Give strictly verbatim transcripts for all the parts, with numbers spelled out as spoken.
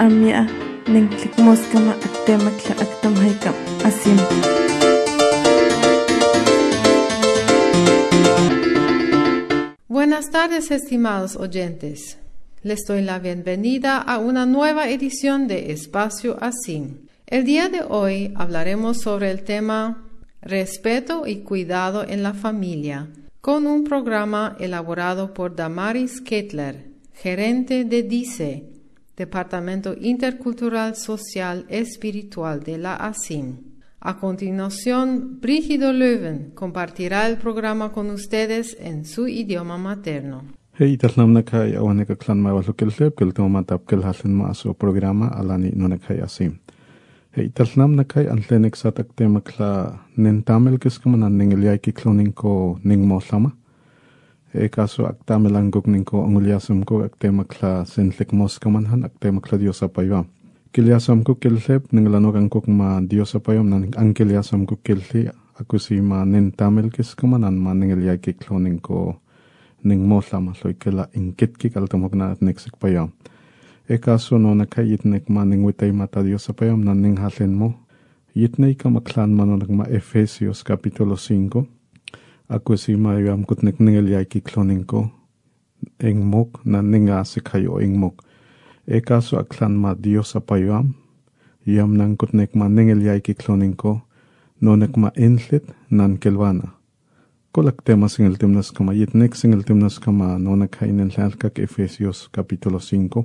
amia ning klikmoskama aktemakla aktamhaikam asim. Buenas tardes, estimados oyentes. Les doy la bienvenida a una nueva edición de Espacio Asim. El día de hoy hablaremos sobre el tema Respeto y cuidado en la familia, con un programa elaborado por Damaris Kettler, gerente de DICE, Departamento Intercultural Social Espiritual de la Asim. A continuación, Brígido Löwen compartirá el programa con ustedes en su idioma materno. Hey, talnam na kai awane ka klan ma walu kel leb kel toma tap kel hasen ma aso programa alani no na kai asim. Hey, talnam na kai antlenek sa takte makla nentamel kes kama nengeliai ki cloning ko ning mo sama. E kaso aktamel angok ning ko anguliasum ko akte makla sentlek mos kaman han akte makla Dios apayam. Kiliasam ko kelheb ninglano angkok ma Dios apayam nan angkiliasam ko kelhi ako si ma nentamel kes kama nan ma nengeliai ki cloning ko ning mo sama loy kela ingkit ki kaltamok na at neksik payam. E kaso no nakay itnek ma ning witay mata Dios apayam nan ning halen mo. Itnay ka maklan man no nagma Efesios kapitulo five. Ako si mayam kutnek ningelyay ki cloning ko eng mok na ninga si kayo eng mok. E kaso aklan ma Dios apayam yam nang kutnek ma ningelyay ki cloning ko no nakma enlit nan kelwana. Kolak tema singel timnas kama yitnek singel timnas kama no nakainen lalkak Efesios kapitulo five.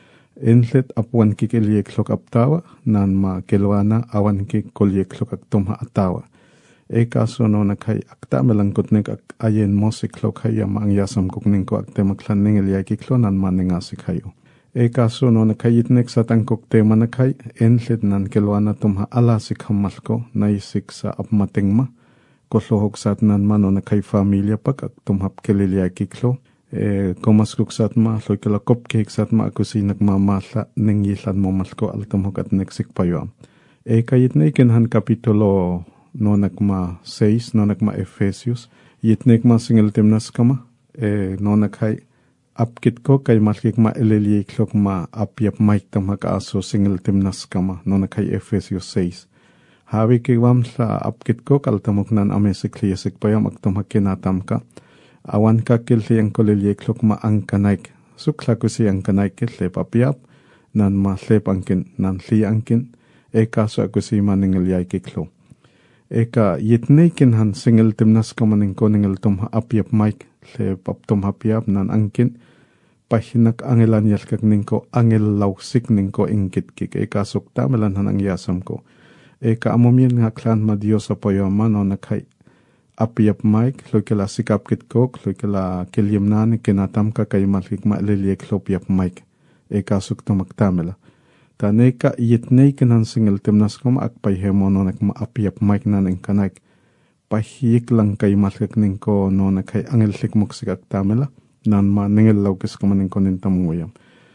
Enlet apuan ki keliek lok aptawa nan ma kelwana awan ki koliek lok aktomha atawa. E kaso no nakay akta melangkotnek ak ayen mosik lok haya maang yasam kukning ko akte maklan ningel klo nan ma ningasik hayo. E kaso no nakay itnek sa tangkok tema nakay enlet nan kelwana tumha alasik hamalko naisik sa apmatingma. Kolohok sat nan ma no nakay familia pak ak tumhap kelilya kiklo. E komaskuk sat ma loy kala kopkek sat ma ako si nagmamala ning yilan mo malko altamhok at neksik payo. E kayit na ikinhan kapitulo no nagma six no nagma Efesios yitnek ma singel timnas kama e no nakay apkit ko kay malkik ma elelye klok ma apyap maik tamhak aso singel timnas kama no nakay Efesios six. Hawi kiwam sa apkit ko kaltamok nan amesik liyasik payam aktamhak kinatam ka. Awan ka kilti ang kolilye klok ma ang kanaik. Sukla ko si ang kanaik kitlep apyap nan ma tlep angkin nan li angkin. E kaso ako si maningalyay kiklo. Eka yitnay kinhan singel timnas ka maning ko ningel tumha apyap maik tlep aptum apyap nan angkin. Pahinak angelan yalkak ningko angel lausik ningko ingkit kik. Eka sukta melanhan ang yasam ko. Eka amumien nga klan ma Dios apoyo man o nakay apyap maik, loy kala sikap kit kok, loy kala kilyam nani kinatam ka kay malkik maaliliek lopyap maik. Eka sukta magtamela. Taneka yitnay kinan singel timnas kom akpay hemo no nakma apyap maik naning kanaik. Pahiyik lang kay malkik ningko no nakay angel sikmok sikak tamela, nan ma ningel laukis ko maningko nintamuyam.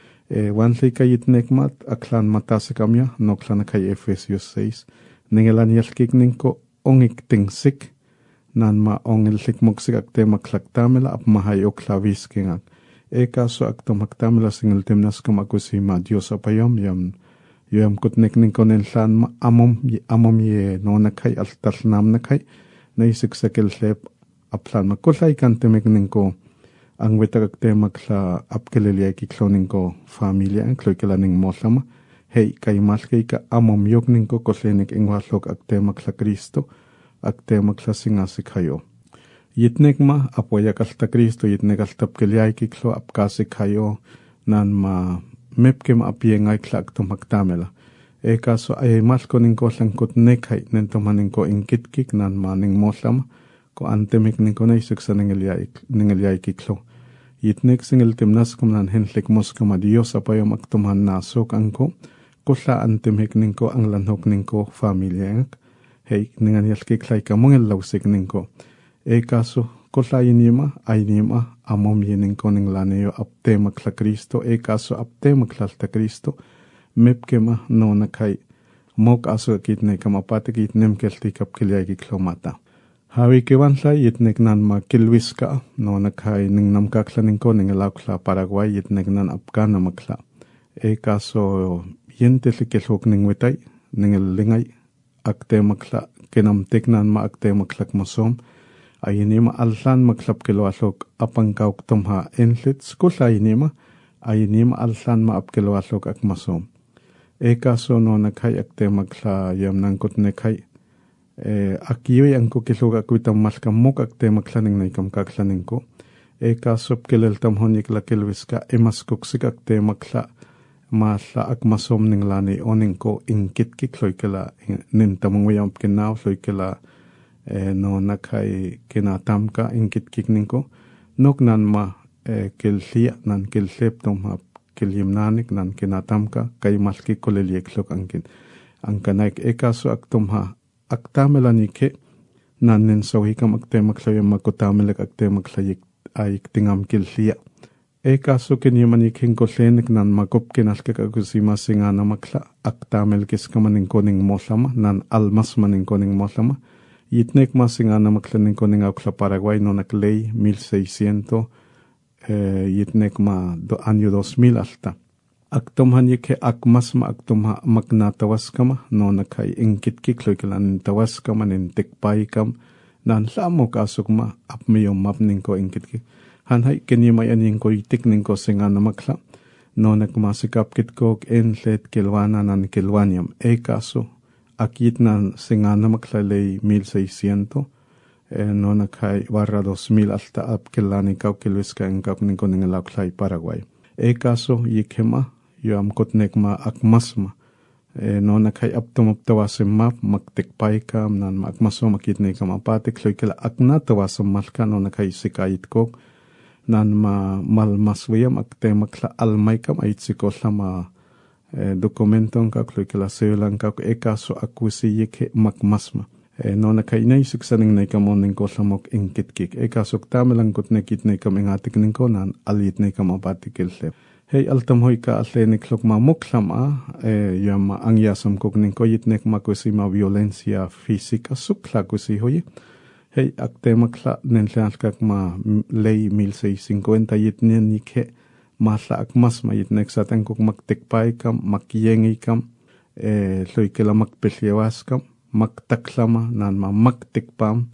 E wanli kay yitnek mat, aklan matasikamya, no klan kay Efesios six, ningelan yalkik ningko ongik tingsik, nan ma ongel sikmok sikak te maklak tamela ap mahayok lavis kingak. E kaso akto magtamela singel timnas kam ako si ma Dios apayom yam yam kutnek ningko ninlan ma amom amom ye no nakay altal nam nakay naisik sa kilsep aplan makulay kantemik ningko ang wetagak te makla apkelelya kiklo ningko familia ang kloy kila ning moslama hey kay malkay ka amom yok ningko koslenik ingwaslok akte makla Kristo akte makla singasik hayo. Yitnek ma apoya kalta Kristo yitnek kaltap kelyay kiklo apkasik hayo nan ma mepke ma apye ngay klak tumaktamela. E kaso ay malko ningko langkot nekay nentoman ningko ingkitkik nan ma ning moslama ko antemik ningko na isik sa ningelyay kiklo. Yitnek singil timnas kum nan henlik moska ma Diyos apayom aktumhan nasok angko kusla antemik ningko ang lanhok ningko familia ngak. Hey ningan yalkik lay ka mongel lausik ningko. E kaso, kusla yinima, ay nima, amom yinin ko ning laneyo apte makla Kristo, e kaso apte maklalta Kristo, mepke ma no nakay, mok aso kitne kamapati kitnem kelti kap kilyay kiklomata. Hawi kiwanla yitnek nan ma kilwis ka, no nakay ning namkakla ning ko ning alakla Paraguay yitnek nan apka na makla. E caso yente likelhok ning wetay ning el lingay akte makla kenam teknan ma akte maklak mosom ayinima allan maklap kelo alok apangkauk tomha enlit skula ayinima ayinima allan ma apkelo alok ak mosom e caso no nakhay akte makla yamnan kot nekhay e akiyo yang ko kelo akuitam malkam mok akte maklaning nay kam kaklaning ko e caso kelel tamhonik la kelwiska emaskok sikakte makla mala ak masom ning lani oning ko inkit ki kloikela nin tamungwayam kinaw kloikela e no nakay kinatamka inkit kik ning ko nok nan ma e kelhia nan kelhep tom hap kelyimnanik nan kinatamka kay malki koleliek klok angkin angkanaik e kaso ak tom ha ak tamelani ke nan nin sawikam ak temaklayam makotamelek ak temaklayik ayik tingam kelhia e caso que ni manikin ko lenik nan magop kinalka kusima singa na makla aktamel kis kamaning koning moslama nan almas maning koning moslama yitnek masinga na makla ning koning akla Paraguay no nak ley mil seiscientos eh, yitnek ma do año dos mil alta aktom han yike akmas ma aktom ha magna tawas kama no nakay ingkit kikloy kalan tawas kama nin tikpay kam nan lamo kasok ma apmiyom mapning ko ingkit kik hanhay kenimay aning ko itik ning ko singa na makla no nagmasikap kit ko enlet kilwana nan kilwanyam e kaso akit na singa na makla ley mil seiscientos e no nakay barra dos mil alta ap kilani kaw kilwiska ang kaw ning ko ning lauklay Paraguay e kaso yikema yam kotnek ma akmasma e no nakay aptom tawasim map magtikpay kam nan akmaso makitne kam apatik loy kila akna tawasam malka no nakay sikayit ko nan ma malmaswayam akte makla almay kam aitsiko sama eh, dokumentong kak loy kala selang kak e kaso akusi yike makmasma e no nakay naisik saning nay kamoning ko samok ingkitkik e kaso tamelang kot nekit nay kam ingatik ning ko nan alit nay kam apatikil lep hey altam hoy ka atlenik lok ma muklam a e yam ang yasam kok ning ko yitnek makusi ma violencia física sukla kusi hoy hey akte makla nenleal kak ma ley mil seiscientos cincuenta yitnen nike masla akmas ma yitnek satan kok maktikpay kam makyengi kam e loy kela makpelyewas kam maktaklama nan ma maktikpam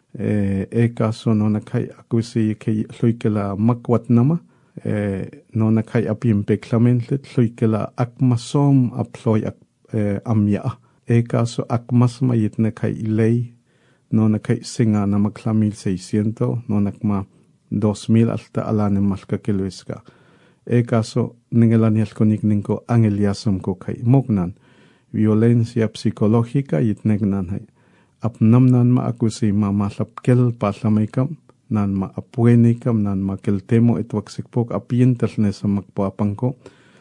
e e kaso no nakay akusi ke loy kela makwat nama e no nakay apim peklamentet loy kela akmasom aploy ak e, amya e kaso akmas ma yitnek kay ley no nakay singa na makla mil seiscientos no nakma dos mil alta alanem malka kilwiska e kaso ningelaniel konik ningko angeliasam ko kay mognan violencia psikologika yitnek nan hay apnamnan ma akusi ma maslapkel paslamakam nan ma apuenikam nan ma keltemo etwaksikpok apientalne sa magpuapangko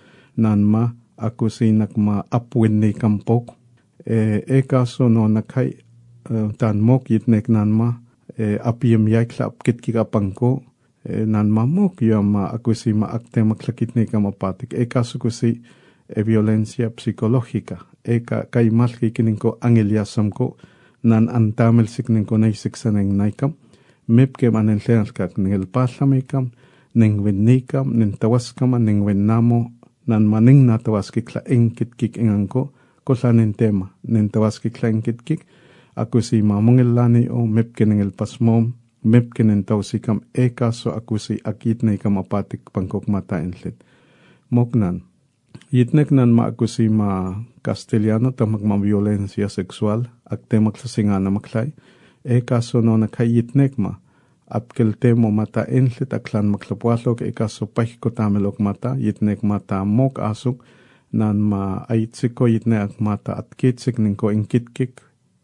nan ma akusi nakma apuenikam pok e, e kaso no nakay Uh, tan mok yitnek nan ma eh, apiem yaikla apkit kikapangko eh, nan ma mok yam ma akusi ma akte maklakitne kamapatik e kaso kusi e violencia psikologika e ka kay malki kininko angeliasam ko nan antamel sikninko naisik saneng naikam mepke manen lealkak ningel paslamikam ning winnikam ning tawaskam ning winnamo nan maning na tawaskikla engkit kik enganko kosanin tema ning tawaskikla engkit kik akusi mamungilani o mepkeneng el pasmom mepkenen tausikam e kaso akusi akitne kam apatik pangkok mata enlet moknan yitnek nan ma akusi ma castellano tamak ma violencia sexual akte maksasinga na maklay e kaso no nakay yitnek ma apkel temo mata enlet aklan maklapwalok e kaso pahiko tamelok mata yitnek mata mok asuk nan ma aitsiko yitne ak mata at kitsik ningko inkitkik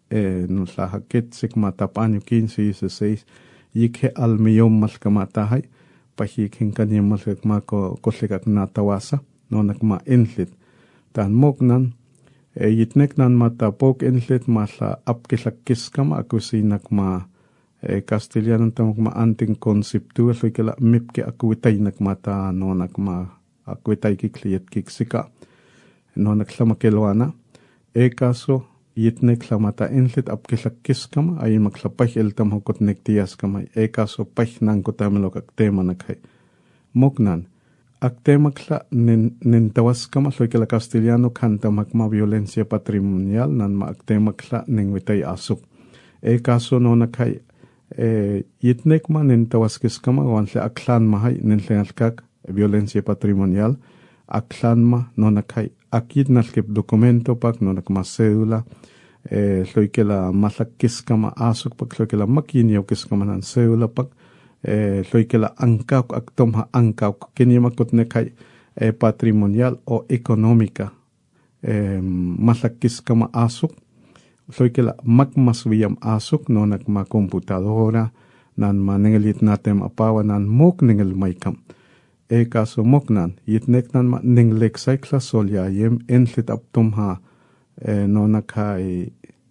e no sa hakit sik mata panyo quince dieciséis yike almiyom malka mata hay pahiking kanya malka ko kolikak natawasa no nakma enlit tan moknan e yitnek nan mata pok enlit mala apkilakis kama akusi nakma e castellano tamok ma anting konseptu so kala mipke akuitay nakmata no nakma akuitay kikliyet kiksika no naklama kelwana e kaso yitnek lamata enlit apkilakis kama ay maklapay el tamhokot nektias kama e kaso pay nang kotamelok ak tema nakhay moknan Actemakla nintawaskama soy que la castellano canta magma violencia patrimonial nan ma actemakla ningwitay asuk. E caso no nakay eh, yitnekma nintawaskiskama wantle aklan mahay ninlenalkak violencia patrimonial aklanma no nakay akit nalkip documento pak no nakma cédula eh, soy que la malakiskama asuk pak soy que la makinyaw kiskama nan cédula pak Eh, soy que la ankauk aktomha ankauk kinimakot nekay eh, patrimonial o económica eh, masakis kama asuk soy que la makmaswiyam asuk no nakma computadora nan manengelit natem apawa nan mok ningel maikam e kaso mok nan yitnek nan ma ninglek saikla solya yem enlit aptomha eh, no nakay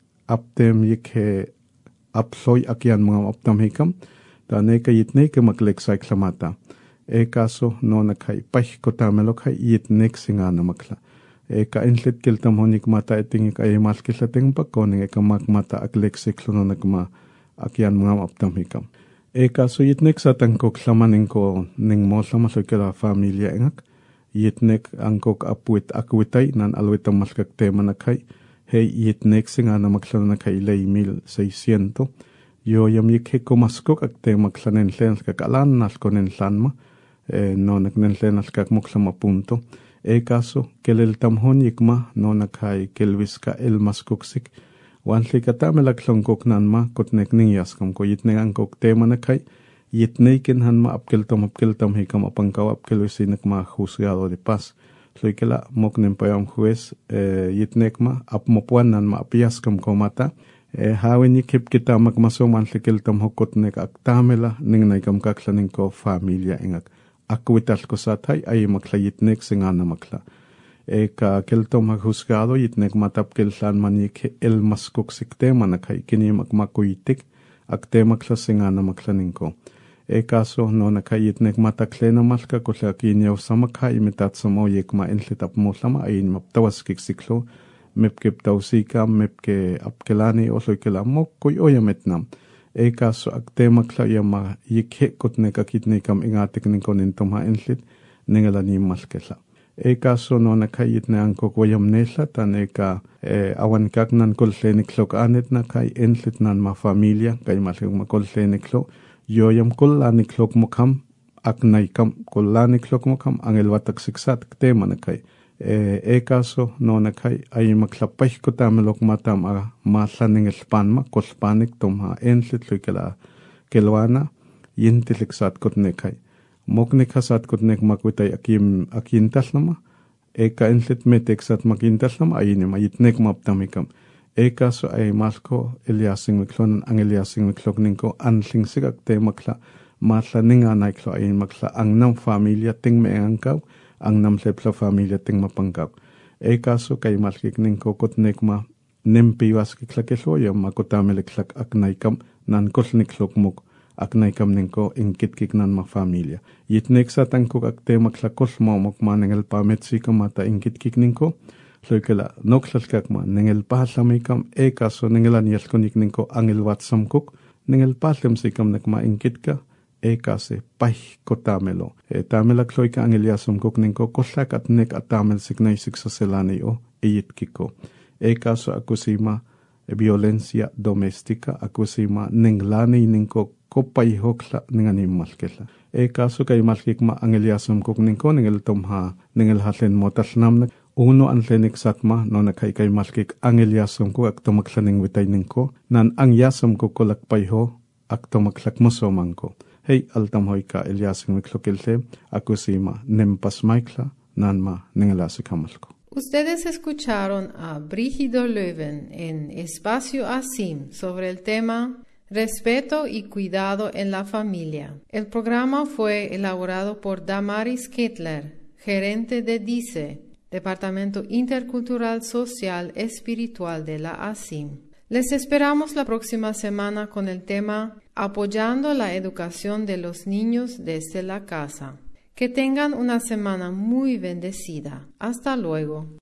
aptem yikhe apsoy akyan mga aptom hikam ta neka yitneka maklek sa klamata e kaso no nakay pah kotamelo kay yitnek singa na makla e ka inlet keltam honik mata eting ay malkila ting pakon e ka makmata aklek siklo no nakma akyan mga aptam hikam e kaso yitnek sa tangkok lamanin ko ning mo sama so kala familia engak yitnek angkok apuit akwitay nan alwitam maskak tema nakay hey yitnek singa na makla nakay lay mil seiscientos yo yam yikhe komaskok akte maklanen len kakalan nas konen lanma eh, no naknen len nas kak moklama punto e caso kelel tamhon yikma no nakhay kelviska el maskoksik wanli katamela klongkok nanma kotnek ningyas kam ko yitne angkok tema nakhay yitne ken hanma apkeltom apkeltom hikam apangkaw apkelwisinak ma juzgado de paz soy que la moknen payam juez eh, yitnekma apmopuan nanma apias kam komata Eh, hawin yikip kita magmasuman likil tam hukot nek aktamela ning naikam kakla ning ko familia ingak akwital ko satay ay makla yitnek singana makla e ka kelto maghusgado yitnek matap kelsan man yik el maskok sikte manakay kini magmakuitik akte makla singana makla ning ko e kaso no nakay yitnek matakle na malka ko sa kinyaw samakay imitat samo yikma enlitap mo sama ay maptawas kiksiklo mepke tausika mepke apkelani o soy que la mok koy oyametnam e caso aktema kla yama yikhe kotne kakitne kam ingatik ning konin tomha enlit ningala ni malkela e caso no nakayit na angko koyam nesla taneka e awan kak nan kolsenik lok anet na kay enlit nan ma familia kay malkeng ma kolsenik lo yoyam kollanik lok mokam aknay kam kollanik lok mokam angel watak siksat tema na kay e e caso no nakay ay maklapay ko tamelok matam a masaning espanma kospanik tomha enlit lukela kelwana yintiliksat kot nekay moknik hasat kot nek makwitay akim akintas nama e ka enlit meteksat makintas nama ayini mayitnek maptamikam e caso ay masko Eliasing miklon ang Eliasing miklok ningko anling sigak te makla masaning anay klo ay makla ang nam familia ting meangkaw ang namsepla familia ting mapangkap. E kaso kay malkik ning kokot nekma nempiwas kiklakeslo yam makotameliklak aknaykam nan kosniklok muk aknaykam ningko inkitkik nan ma familia. Yitnek sa tangkok akte maklakos mo mok manengel pametsi kamata inkitkik ningko soy kala noklalkak ma nengel pahasamikam e kaso nengelan yaskonik ningko angel watsamkok nengel pahasamsikam nakma inkitka e kase pah ko tamelo. E tamela kloy ka ang Eliasum kok ningko koslak at nek at tamel signay siksaselani o iyitkiko. E kaso akusima e violencia domestika akusima nenglani ningko kopayhokla ningani malkela. E kaso kay malkik ma ang Eliasum kok ningko ningel tomha ningel halen motasnam na uno ang lenik satma no nakay kay malkik ang Eliasum ko ak tomaklaning witay ningko nan ang yasum ko kolakpayho ak tomaklak mosomangko. Hey altam hoy ka Eliasing miklokelte akusima nempas maikla nanma ningalasi kamalko. Ustedes escucharon a Brígido Löwen en Espacio Asim sobre el tema Respeto y cuidado en la familia. El programa fue elaborado por Damaris Kettler, gerente de DICE, Departamento Intercultural Social Espiritual de la Asim. Les esperamos la próxima semana con el tema Apoyando la educación de los niños desde la casa. Que tengan una semana muy bendecida. Hasta luego.